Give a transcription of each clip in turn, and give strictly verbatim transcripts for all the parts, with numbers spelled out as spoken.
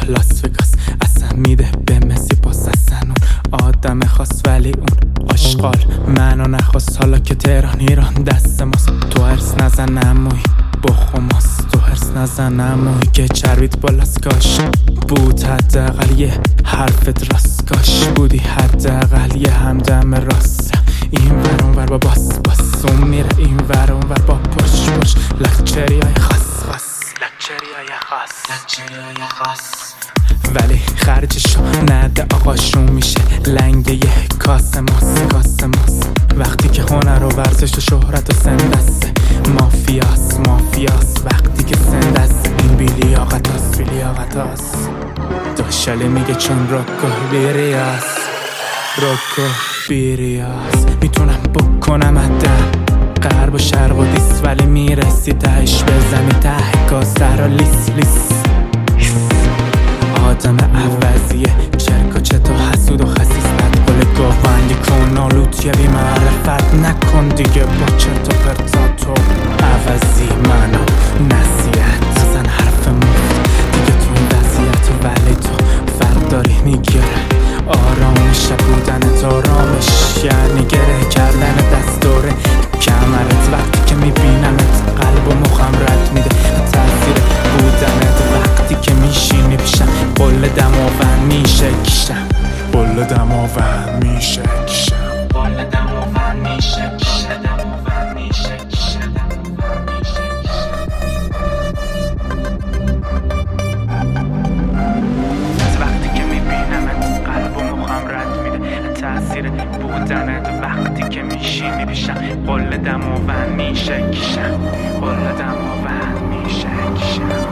لاس وگاس اصلا میده به مسی پاس اصلا اون آدم خاص ولی اون آشغال منو نخواست حالا که تهران ایران دست ماست تو هرس نزن عموی بخماست تو هرس نزن عموی که چربیت بالاست کاش بود حداقل یه حرفت راست کاش بودی حداقل یه همدم راست این ور اون ور با باس باس اون میره این ور اون ور با پرش پرش لکچری های خاص خاص لکچری های خاص لکچری های خاص ولی خرجشو نده آقاشون میشه لنگ یه کاسه ماس کاسه ماس وقتی که هنر و ورزش و شهرت و سندسته مافیاس مافیاس وقتی که سندست این بیلیاقتاس بیلیاقتاس داشاله میگه چون روکو بیریاس روکو بیریاس میتونم بکنم ادم غرب و شرق و دیس ولی میرسی تهش بزنی ته کاسه را لیس لیس آدم عوضیه چرک و چت و حسود و خسیس بد قل گاهنگی کن آلوت یه بی معرفت نکن دیگه با چت و پرتاتو عوضی منو نصیحت زن حرف مفت دیگه تو این وضعیت ولی تو فرق داری میگیره آرامش بودنت آرامش یعنی گره کردن دستوره کمرت وقتی که میبینمت قلب و مخم رد میده تاثیر بودنت وقتی که میشینی پیشم قل دماوند میشه کشم قل دماوند میشه کشم قل دماوند میشه کشم دماوند میشه کشم دماوند میشه کشم وقتی که میبینمت قلب و مخم رد میده تاثیر بودنت وقتی که میشینی پیشم قل دماوند میشه کشم قل دماوند میشه کشم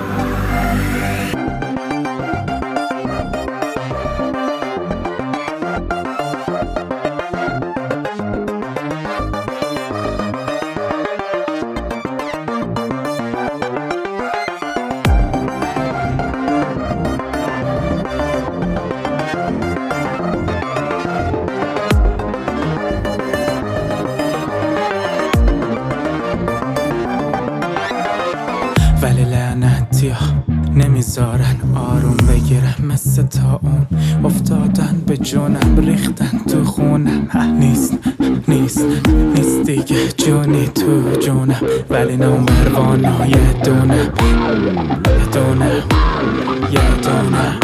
ولی لعنتی ها نمیذارن آروم بگیرم مثل تا اون افتادن به جونم ریختن تو خونم نیست نیست نیست دیگه جونی تو جونم ولی نمبر وانا یه دونه یه دونه یه دونه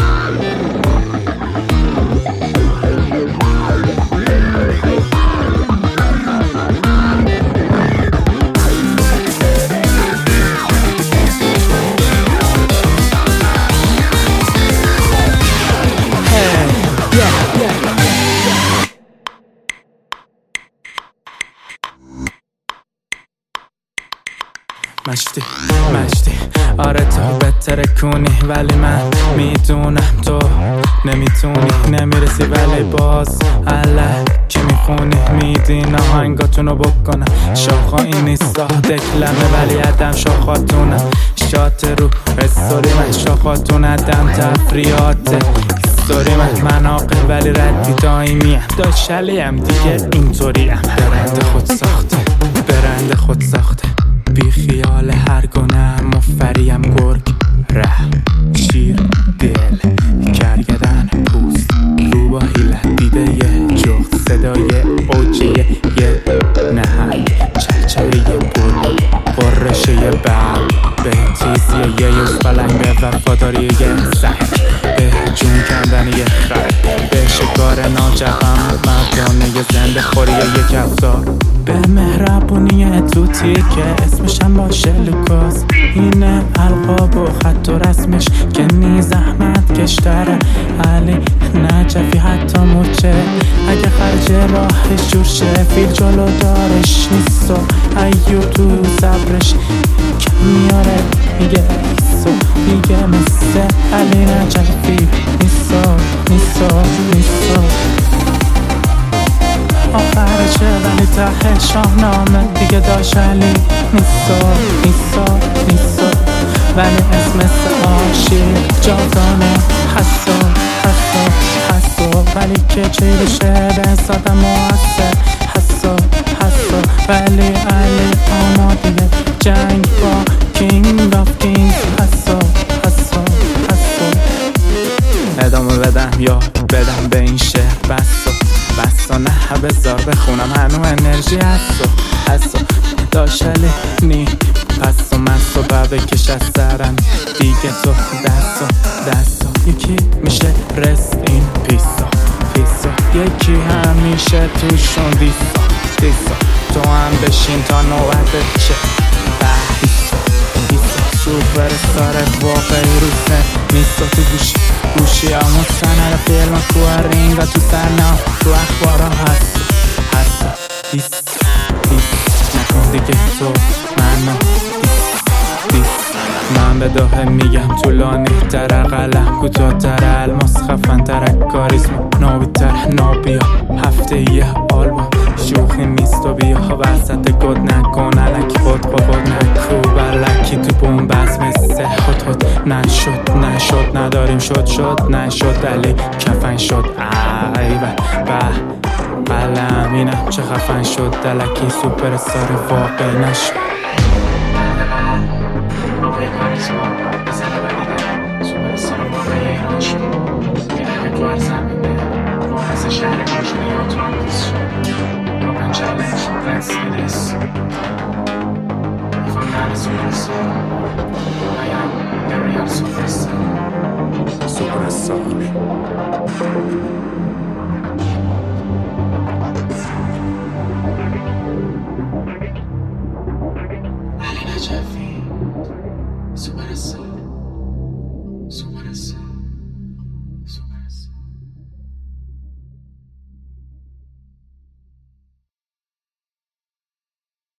مشتی مشتی آره تو بهتره کنی ولی من میدونم تو نمیتونی نمیرسی ولی باز علا که میخونی میدین آهنگاتونو بکنم شاخا این نیست ساده کلمه ولی عدم شاخاتونم شات رو استوری من شاخاتون عدم تفریاته استوری من مناقل ولی ردی دایمی هم داشلی هم دیگه اینطوری هم برند خود ساخته برند خود ساخته بی خیال هر گونه مفریم گرگ ره شیر دل کرگدن پوست رو با حیله دیده یه جغد صدای اوجیه یه نهنگ چهچهی بول برشه یه بل به تیزی یه یوز پلنگ به وفاداری یه سنگ به جون کندن یه خر به شکار ناجقم مردانه یه زنده خوری یه کفتار به مهربونی توتی که اسمشم باشه لوکاس اینه القاب و خط و رسمش که نی زحمت کشتره علی نجفی حتی موچه اگه خرج راهش جور شه فیل جلو دارش نیست و ایو تو صبرش کم میاره میگه ایسو میگه مثل علی نجفی نیسا نیسا نیسا آخرشه ولی ته شاهنامه دیگه داشت علی نیسا نیسا نیسا ولی اسم عاشق جاودانه حسا حسا حسا ولی که چی بشه به حساب موثر حسا حسا ولی علی آماده جنگ با کینگ آف کینگ حسا حسا حسا یاد بدم به این شهر بسا بسا نه بذار بخونم هنو انرژی هستو هستو داشلی نی پس و مست و بکش از سرم دیگه تو دستا دستا یکی میشه رست این پیسا پیسا یکی همیشه توشون دیسا دیسا تو هم بشین تا نوبت چه بحیسا دیسا سوپر استاره واقعی روسه نیستا تو گوشی گوشی همون سنه فیلم تو رینگا تو سرنا تو اخبارا هست هست دیس دیس نکن دیگه تو منو دیس من به داخل میگم طولانی تر قلم کوتاه تر الماس خفن تر کاریسما نابی تر نابیا هفته یه آلبوم شوخی نیست و بیا وسط گد نکن علکی خود خود نکو بلکی تو بوم بس مثل خود خود نشد نشد نداریم شد شد نشد علی کفن شد ای به به قلم اینم چه خفن شد دلکی سوپر استار واقعی نشد Superstar.